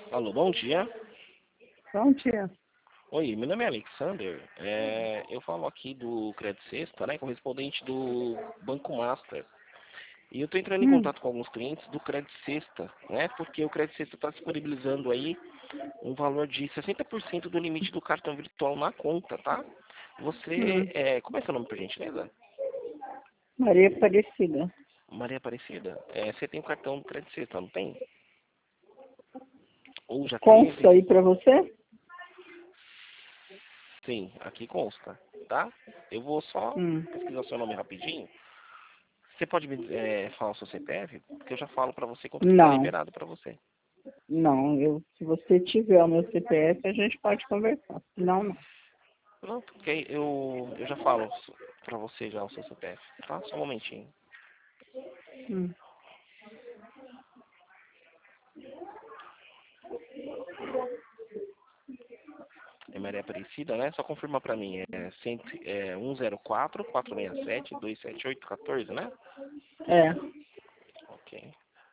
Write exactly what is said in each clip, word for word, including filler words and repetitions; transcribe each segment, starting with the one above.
Alô, bom dia. Bom dia. Oi, meu nome é Alexander. É, eu falo aqui do Credit Sexta, né, correspondente do Banco Master. E eu estou entrando em Hum, contato com alguns clientes do Credit Sexta, né, porque o Credit Sexta está disponibilizando aí um valor de sessenta por cento do limite do cartão virtual na conta, tá? Você, hum. é, como é seu nome, por gentileza? Maria Aparecida. Maria Aparecida. É, você tem o cartão do Credit Sexta, não tem? Ou já Consta teve? aí pra você? Sim, aqui consta, tá? Eu vou só Hum. pesquisar seu nome rapidinho. Você pode me é, falar o seu C P F? Porque eu já falo pra você quanto que tá Não, liberado pra você. não. Eu, se você tiver o meu C P F, a gente pode conversar. Não, não. Não, porque eu, eu já falo pra você já o seu C P F, tá? Só um momentinho. Hum. É Maria Aparecida, né? Só confirma pra mim. É, cem, é um zero quatro, quatro seis sete, dois sete oito, um quatro, né? É. Ok.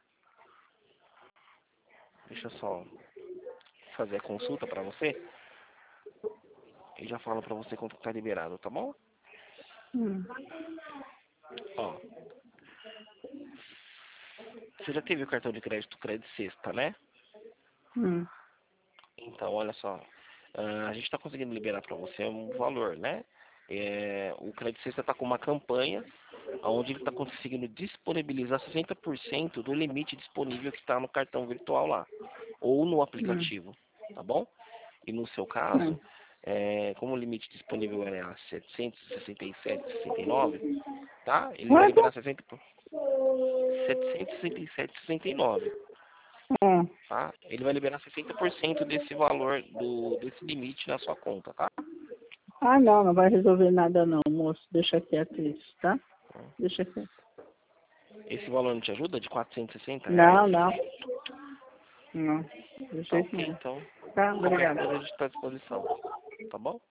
Deixa eu só fazer a consulta pra você e já falo pra você quanto que tá liberado, tá bom? Hum. Ó, você já teve o cartão de crédito Credit Sexta, né? Hum. Então, olha só, ah, a gente está conseguindo liberar para você um valor, né? É, o Credit Sexta está com uma campanha onde ele está conseguindo disponibilizar sessenta por cento do limite disponível que está no cartão virtual lá, ou no Hum. aplicativo, tá bom? E no seu caso, Hum. é, como o limite disponível é a setecentos e sessenta e sete vírgula sessenta e nove, tá? Ele vai liberar Quanto? sessenta por setecentos e sessenta e sete vírgula sessenta e nove. Ah. Tá? Ele vai liberar sessenta por cento desse valor, do, desse limite na sua conta, tá? ah, não. Não vai resolver nada não, moço. Deixa quieto isso, tá? Deixa quieto. Esse valor não te ajuda? De quatrocentos e sessenta reais? Não, não. Não. De Tá jeito ok, nenhum. então. Tá? Qualquer Obrigada. coisa a gente está à disposição. Tá bom?